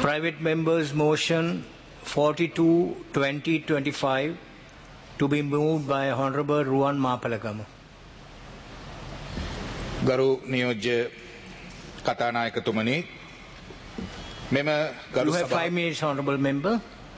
Private members motion 42-2025 to be moved by Honorable Ruwan Mapalagama. ගරු නියෝජ්‍ය කතානායකතුමනි මෙම You have 5 minutes, Honorable Member.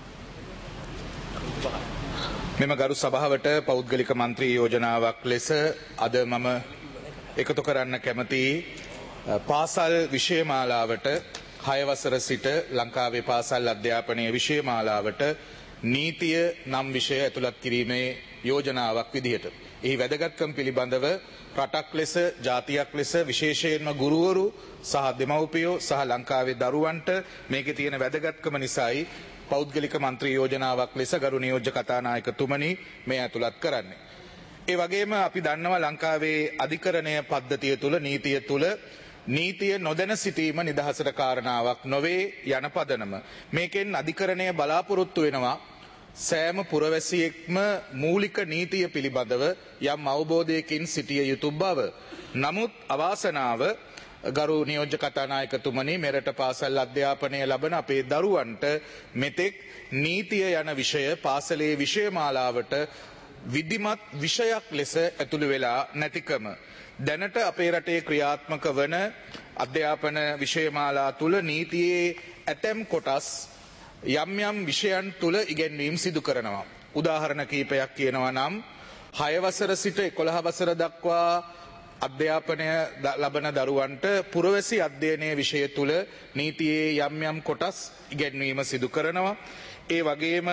මෙම ගරු සභාවට පෞද්ගලික මන්ත්‍රී යෝජනාවක් ලෙස අද මම එකතු කරන්න කැමති පාසල් විෂයමාලාවට 6 වසර සිට ලංකාවේ පාසල් අධ්‍යාපනයේ විෂයමාලාවට නීතිය නම් විෂය ඇතුළත් කිරීමේ යෝජනාවක් විදිහට. එහි වැදගත්කම් පිළිබඳව රටක් ලෙස ජාතියක් ලෙස විශේෂයෙන්ම ගුරුවරු සහ දෙමව්පියෝ සහ ලංකාවේ දරුවන්ට මේකේ තියෙන වැදගත්කම නිසායි පෞද්ගලික මන්ත්‍රී යෝජනාවක් ලෙස ගරු නියෝජ්‍ය කතානායකතුමනි මේ ඇතුළත් කරන්නේ. ඒ වගේම අපි දන්නවා ලංකාවේ අධිකරණය පද්ධතිය තුල නීතිය තුල නීතිය නොදැන සිටීම නිදහසට කාරණාවක් නොවේ යන පදනම. මේකෙන් අධිකරණය බලාපොරොත්තු වෙනවා සෑම පුරවැසියෙක්ම මූලික නීතිය පිළිබඳව යම් අවබෝධයකින් සිටිය යුතු බව. නමුත් අවාසනාව ගරු නියෝජ්‍ය කතානායකතුමනි මෙරට පාසල් අධ්‍යාපනය ලබන අපේ දරුවන්ට මෙතෙක් නීතිය යන විෂය පාසලේ විෂයමාලාවට විධිමත් විෂයක් ලෙස ඇතුළු වෙලා නැතිකම. දැනට අපේ රටේ ක්‍රියාත්මක වන අධ්‍යාපන විෂයමාලා තුල නීතියේ ඇතැම් කොටස් යම් යම් විෂයන් තුල ඉගෙනීම් සිදු කරනවා. උදාහරණ කීපයක් කියනවා නම් 6 වසර සිට 11 වසර දක්වා අධ්‍යාපනය ලබන දරුවන්ට පුරවැසි අධ්‍යයනයේ විෂය තුල නීතියේ යම් යම් කොටස් ඉගෙනීම සිදු කරනවා. ඒ වගේම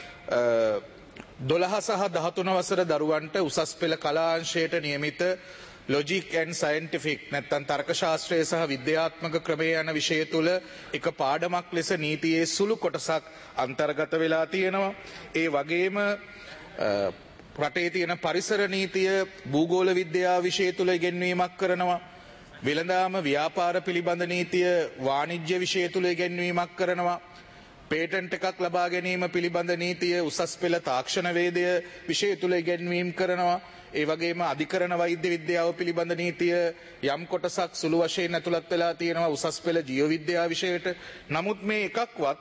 12 සහ 13 වසර දරුවන්ට උසස් පෙළ කලාංශයට නියමිත ලොජික් ඇන්ඩ් සයන්ටිෆික් නැත්නම් තර්ක ශාස්ත්‍රය සහ විද්‍යාත්මක ක්‍රමය යන විෂය තුල එක පාඩමක් ලෙස නීතියේ සුළු කොටසක් අන්තර්ගත වෙලා තියෙනවා. ඒ වගේම රටේ තියෙන පරිසර නීතිය භූගෝල විද්‍යාව විෂය තුල ඉගෙනීමක් කරනවා. වෙළඳාම ව්‍යාපාර පිළිබඳ නීතිය වාණිජ්‍ය විෂය තුල ඉගෙනීමක් කරනවා. පේටන්ට් එකක් ලබා ගැනීම පිළිබඳ නීතිය උසස් පෙළ තාක්ෂණ වේදය විෂය තුල ඉගෙනීම් කරනවා. ඒ වගේම අධිකරණ වෛද්‍ය විද්‍යාව පිළිබඳ නීතිය යම් කොටසක් සුළු වශයෙන් ඇතුළත් වෙලා තියෙනවා උසස් පෙළ ජීව විද්‍යාව විෂයට. නමුත් මේ එකක්වත්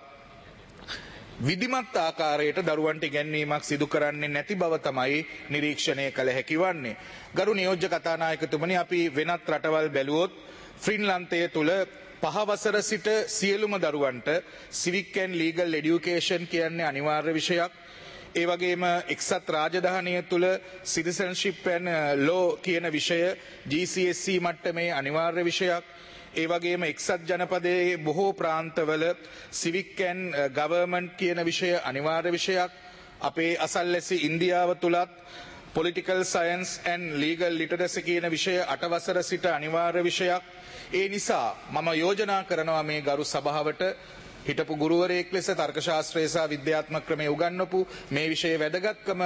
විධිමත් ආකාරයට දරුවන්ට ඉගැන්වීමක් සිදු කරන්නේ නැති බව තමයි නිරීක්ෂණය කළ හැකි වන්නේ. ගරු නියෝජ්‍ය කතානායකතුමනි අපි වෙනත් රටවල් බැලුවොත් ෆ්‍රින්ලන්තය තුල 5 වසර සිට සියලුම දරුවන්ට සිවික් ඇන්ඩ් ලීගල් එඩියුකේෂන් කියන්නේ අනිවාර්ය විෂයක්. ඒ වගේම එක්සත් රාජධානිය තුල සිටිසන්ෂිප් ඇන්ඩ් ලෝ කියන විෂය GCSE මට්ටමේ අනිවාර්ය විෂයක්. ඒ වගේම එක්සත් ජනපදයේ බොහෝ ප්‍රාන්තවල සිවික් ඇන්ඩ් ගවර්න්මන්ට් කියන විෂය අනිවාර්ය විෂයක්. අපේ අසල්වැසි ඉන්දියාව තුලත් political science and legal literacy කියන විෂය 8 වසර සිට අනිවාර්ය විෂයක්. ඒ නිසා මම යෝජනා කරනවා මේ ගරු සභාවට හිටපු ගුරුවරයෙක් ලෙස තර්ක ශාස්ත්‍රය සහ විද්‍යාත්මක ක්‍රමයේ උගන්වපු මේ විෂයේ වැදගත්කම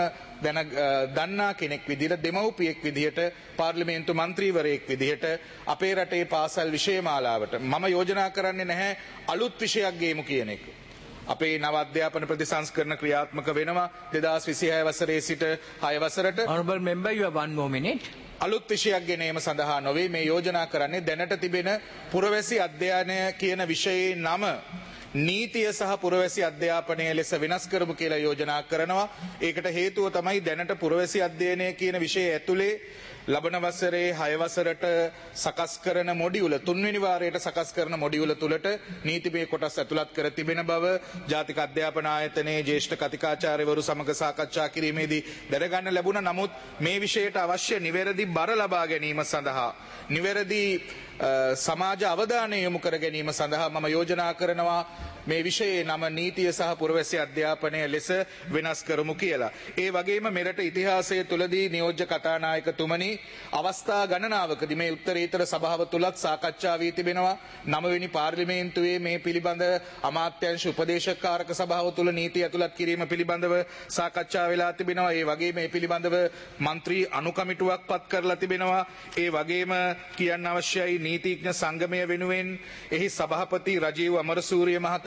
දන්නා කෙනෙක් විදිහට දෙමව්පියෙක් විදිහට පාර්ලිමේන්තු මන්ත්‍රීවරයෙක් විදිහට අපේ රටේ පාසල් විෂයමාලාවට මම යෝජනා කරන්නේ නැහැ අලුත් විෂයක් ගේමු කියන එක. අපේ නව අධ්‍යාපන ප්‍රතිසංස්කරණ ක්‍රියාත්මක වෙනවා 2026 වසරේ සිට 6 වසරට. Honorable Member, you have 1 more minute. අලුත් විෂයක් ගෙනීම සඳහා නොවේ මේ යෝජනා කරන්නේ දැනට තිබෙන පුරවැසි අධ්‍යයනය කියන විෂයේ නම නීතිය සහ පුරවැසි අධ්‍යාපනය ලෙස වෙනස් කරමු කියලා යෝජනා කරනවා. ඒකට හේතුව තමයි දැනට පුරවැසි අධ්‍යයනය කියන විෂය ඇතුලේ ලබන වසරේ 6 වසරට සකස් කරන මොඩියුල 3 වෙනි වාරයට සකස් කරන මොඩියුල තුලට නීතිමය කොටස් ඇතුළත් කර තිබෙන බව ජාතික අධ්‍යාපන ආයතනයේ ජ්‍යෙෂ්ඨ කතිකාචාර්යවරු සමග සාකච්ඡා කිරීමේදී දැනගන්න ලැබුණා. නමුත් මේ විෂයට අවශ්‍ය නිවැරදි බර ලබා ගැනීම සඳහා නිවැරදි සමාජ අවධානය යොමු කර ගැනීම සඳහා මම යෝජනා කරනවා මේ විෂයේ නම නීතිය සහ පුරවැසි අධ්‍යාපනය ලෙස වෙනස් කරමු කියලා. ඒ වගේම මෙරට ඉතිහාසය තුලදී නියෝජ්‍ය කතානායකතුමනි අවස්ථා ගණනාවකදී මේ උත්තරීතර සභාව තුලත් සාකච්ඡා වී තිබෙනවා. 9 වෙනි පාර්ලිමේන්තුවේ මේ පිළිබඳ අමාත්‍යාංශ උපදේශකාරක සභාව තුල නීති ඇතුළත් කිරීම පිළිබඳව සාකච්ඡා වෙලා තිබෙනවා. ඒ වගේම මේ පිළිබඳව മന്ത്രി අනුකමිටුවක් පත් කරලා තිබෙනවා. ඒ වගේම කියන්න අවශ්‍යයි නීතිඥ සංගමය වෙනුවෙන් එහි සභාපති රජීව් අමරසූරිය මහතා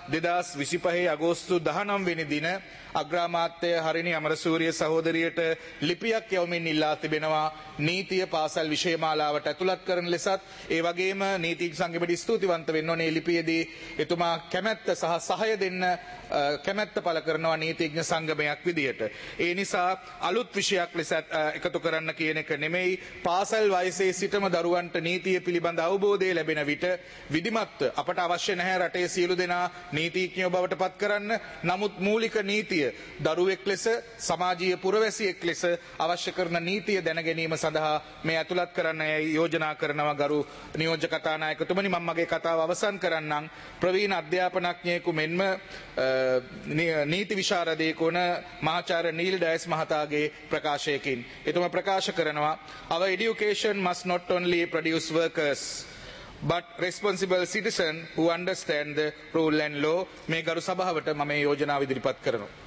2025 අගෝස්තු 19 වෙනි දින අග්‍රාමාත්‍ය හරිනි අමරසූරිය සහෝදරියට ලිපියක් යවමින් ඉල්ලා තිබෙනවා නීතිය පාසල් විෂය මාලාවට ඇතුළත් කරන ලෙසත් ඒ වගේම නීතිඥ සංගමයට ස්තුතිවන්ත වෙන්න ඕනේ ලිපියේදී එතුමා කැමැත්ත සහ සහාය දෙන්න කැමැත්ත පළ කරනවා නීතිඥ සංගමයක් විදියට. ඒ නිසා අලුත් විෂයක් ලෙස එකතු කරන්න කියන එක නෙමෙයි පාසල් වයසේ සිටම දරුවන්ට නීතිය පිළිබඳ අවබෝධය ලැබෙන විට විධිමත්ව අපට අවශ්‍ය නැහැ රටේ සියලු දෙනා නීතිඥයෝ බවට පත් කරන්න. නමුත් මූලික නීතිය දරුවෙක් ලෙස සමාජීය පුරවැසියෙක් ලෙස අවශ්‍ය කරන නීතිය දැන ගැනීම සඳහා මේ ඇතුළත් කරන්න යෝජනා කරනවා ගරු නියෝජ්‍ය කතානායකතුමනි. මම මගේ කතාව අවසන් කරන්නම් ප්‍රවීණ අධ්‍යාපනඥයෙකු මෙන්ම නීති විශාරදයෙකු වන මහාචාර්ය නීල් ඩයස් මහතාගේ ප්‍රකාශයකින්. එතුමා ප්‍රකාශ කරනවා our education must not only produce workers but responsible citizen who understand the rule and law. මේ ගරු සභාවට මම මේ යෝජනාව ඉදිරිපත් කරනවා.